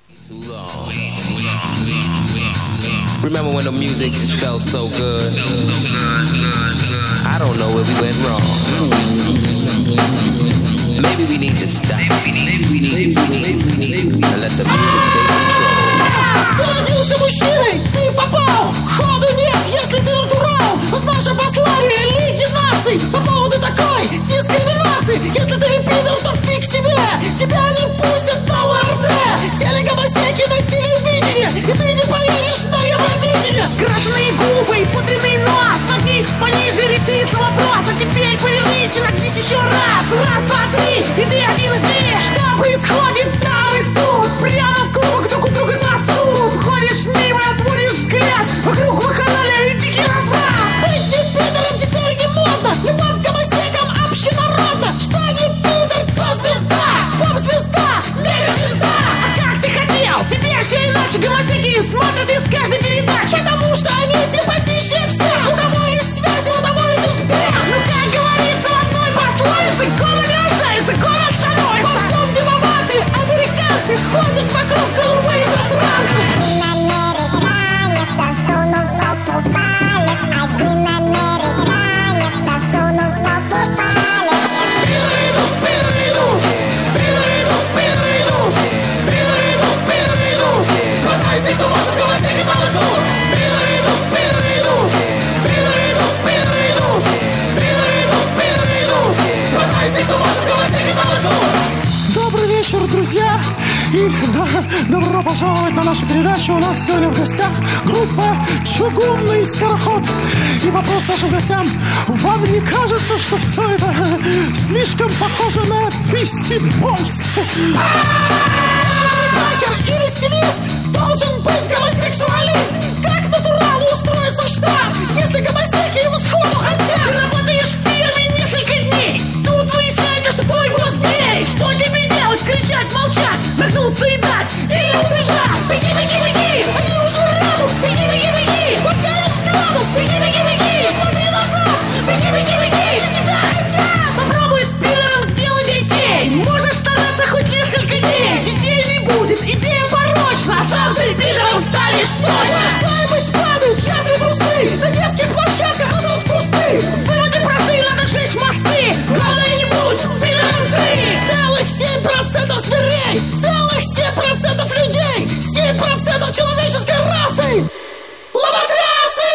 Remember when the music just felt so good? I don't know where we went wrong. Maybe we need to stop and let the music take control. Ты родился мужчиной, ты попал. Ходу нет, если ты натурал. Вот наше послание Лиги Наций по поводу такой дискриминации. Если ты не пидор, то фиг тебе. Тебя не пустят на ОРТ. Телегомосеки на телевидении. И ты не поедешь на Евровидение. Крашеные губы, пудренный нос. Наглись пониже, решится вопрос. А теперь повернись и нагнись еще раз. Раз, два, три, и ты один из них. Что происходит там и тут? Прямо в круг друг у друга сосуд. Ходишь мимо, отводишь взгляд. Вокруг вакханалия и дикий разврат. Быть не пидором теперь не модно. Любовь к гомосекам общенародна. Что не пидор, то звезда. Поп-звезда, мега-звезда. А как ты хотел? Тебе все иначе гомосеки смотрят из каждой передачи. Потому что они симпатичнее всех. У кого есть связи, у того есть успех. Ну как говорится в одной пословице, кома не рождается, кома становится. Во всем виноваты американцы. Ходят вокруг голубые засранцы. Добрый вечер, друзья! И добро пожаловать на нашу передачу. У нас сегодня в гостях группа «Чугунный скороход». И вопрос нашим гостям: вам не кажется, что все это слишком похоже на Beastie Boys? Рокер или стилист должен быть гомосексуалист. Как натуралу устроиться в штат, если гомосеки его сходу хотят? Ты работаешь в фирме несколько дней. Тут выясняется, что твой босс гей. Что тебе делать? Кричать, молчать, нагнуться и дать? Или убежать? Беги, беги, беги! Они уже рядом! Беги, беги, беги! Пускай их страну! Беги, беги, беги! Смотри назад! Беги, беги, беги! И тебя хотят! Попробуй с пидором сделать детей. Можешь стараться хоть несколько дней. Детей не будет, идея порочна. А сам ты пидором станешь точно. Рождаемость падает, ясли пусты! На детских площадках растут кусты! Выводы простые, надо жечь мосты. Главное, не будь пидором ты. Целых 7% зверей! Целых 7% людей! 7% человеческой расы! Лоботрясы!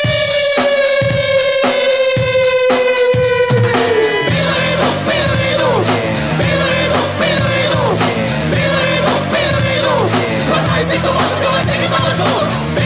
Спасайся, кто может, гомосеки там идут!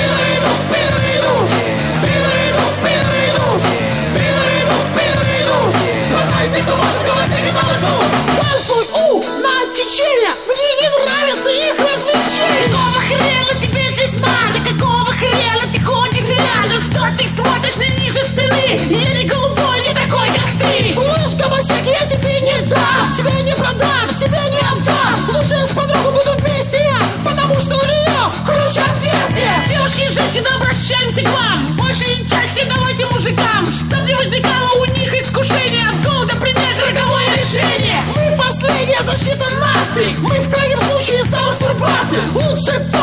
Спасайся, кто может, гомосеки там идут! Дам свой на отсечение! Мне не нравятся их развлечения! Какого хрена тебе здесь надо? Какого хрена ты ходишь рядом? Что ты смотришь на ниже спины? Я не голубой, не такой, как ты. Слышь, гомосек, я тебе не дам! Себя не продам, себя не отдам! Лучше с подругой буду вместе, потому что у нее круче отверстие! Девушки и женщины, обращаемся к вам. Больше и чаще давайте мужикам, чтоб не возникало у них искушение от голода принять роковое решение. Мы последняя защита нации! Мы в крайнем случае за мастурбацию! Лучше